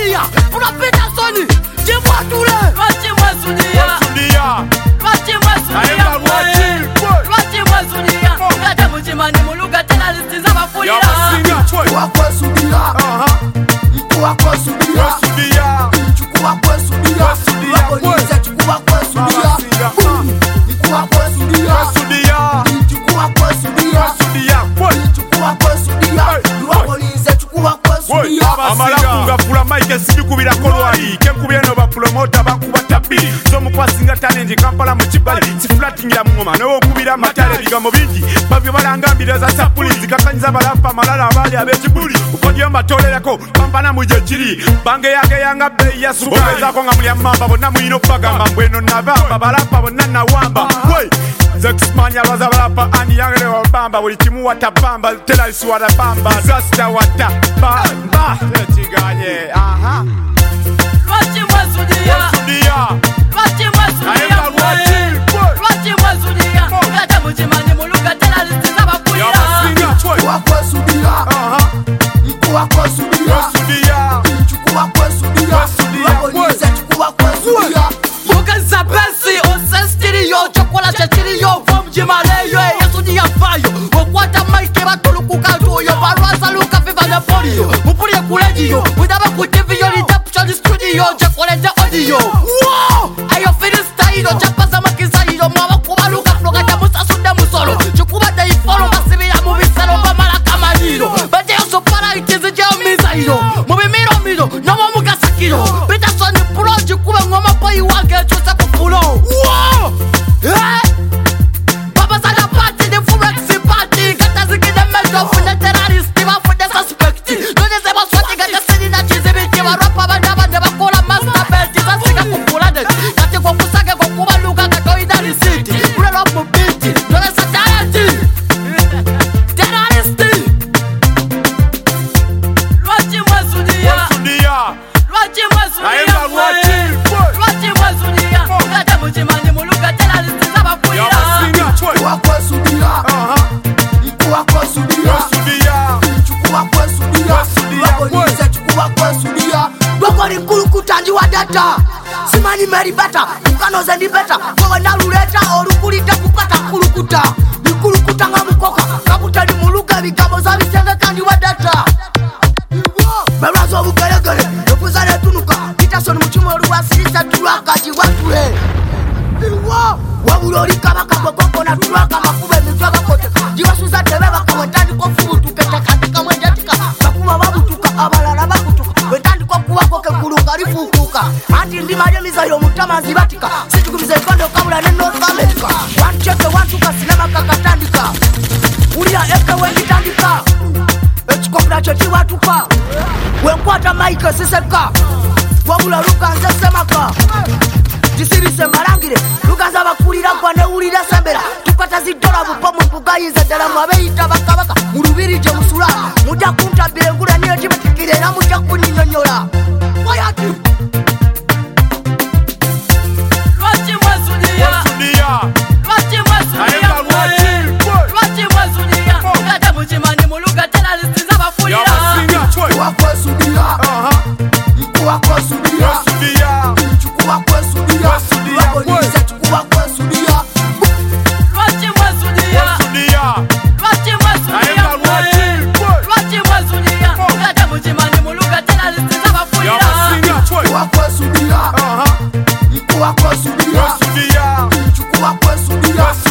Soudia, pour la Peterson, dis-moi tout le. Dis-moi Soudia. Dis-moi Soudia. Dis-moi Soudia. Gata mujimani muluga tena listiza mafulira. Chukua kwa Soudia. Chukua kwa Soudia. Chukua kwa Soudia. Wabonize chukua kwa Soudia. Chukua kwa Soudia. Chukua kwa Soudia. Chukua kwa Soudia. Wabonize chukua kwa Soudia. Amalakunga fula Mike sibikubira kolwali kenkubira no ba promoter bakuba tabiri so mukwasinga talent Kampala mu kibali siflatingira mungoma no kubira matale bigambo bingi babyo balangambira za sapuli zikakanyiza balapa malala abali abekibuli ukodyo matolerako pambana muje kiri bange yage yanga bei ya suka zako nga muli amamba bonna muyino bagamba mbweno nabamba balapa bonna nawamba we Zexmania baza balapa ani yangere wa bamba buli kimu watabamba tela iswara bamba zasta wata bamba chiganye aha Dis-moi Soudia. Dis-moi Soudia. Dis-moi Soudia. Gata mujimani muluga tena listiza mafulira. Chukua kwa Soudia. Chukua kwa Soudia. Chukua kwa Soudia. Wabonize chukua kwa Soudia. Mukanza besi osestiri yo chokola chetiri yo vom jimale yo yesudi ya fayo okwata maike batulukuka yo barwaza luka viva na polio mupuri kuleji yo widaba kutivi yo lidapcha studio chokola ja audio wow ayo freestyle chapaza makiza yo mwa kubaluka floga ta musasuda musolo chukuba dai follow masibira mu bisalo bamala kamaliro bade yo para ikize ja mizairo mu bimiro no mu mukasakiro Peterson project kuba ngoma boy wage chosa kufulo wow Baba sana party de forex party gata zikide mejo fune terrorist ba fune suspect none se baswati gata sini na chizibiti ba rapa banda bande bakola master belt zasika kufula de gati kwa kusake kwa kuba luka gato idari city kule lopo biti none sa talent terrorist Dis-moi Soudia. Dis-moi Soudia. Gata mujimani muluga tena listiza mafulira. Chukua kwa Soudia. Chukua kwa Soudia. Chukua kwa Soudia. Wabonize chukua kwa Soudia. Dokori kulukutanji wa data simani meribata ukano zendi beta kwa na ruleta orukulita kupata kulukuta nikulukuta nga mukoka kabutali muluga bigabo za bisenga kandi wa data Merazo bugeregere yopuzane tunuka Peterson muchimo ruwasiriza tulwakati watule wabulori kabaka kokoko na tulwaka makube mitwaga kote jiwasuza tebeba kawetandi kofutu ketakatika mwenjatika bakuba babutuka abalala bakutuka wetandi kokuwako kegulunga lifukuka anti ndimaje mizayo mutamazi batika situkumize kondo kabula ne North America wancheke wantuka sinema kakatandika ulia eke wenditandika echikopula chechiwatuka wenkwata maike siseka wabula lukanze semaka Jisirise marangire lukanza bakulira kwa ne ulira sembera tukata zidola bupo mu kugayiza dala mwabeita bakabaka mulubiri je musula muja kuntabire ngula niyo tibatikire na muja kuninyonyola wayati Dis-moi Soudia. Dis-moi Soudia. Dis-moi Soudia. Gata mujimani muluga tena listiza mafulira. Chukua kwa Soudia. Chukua kwa Soudia. Chukua kwa Soudia. Wabonize chukua kwa Soudia. Dis-moi Soudia. Dis-moi Soudia. Dis-moi Soudia. Gata mujimani muluga tena listiza mafulira. Chukua kwa Soudia. Chukua kwa Soudia. Chukua kwa Soudia.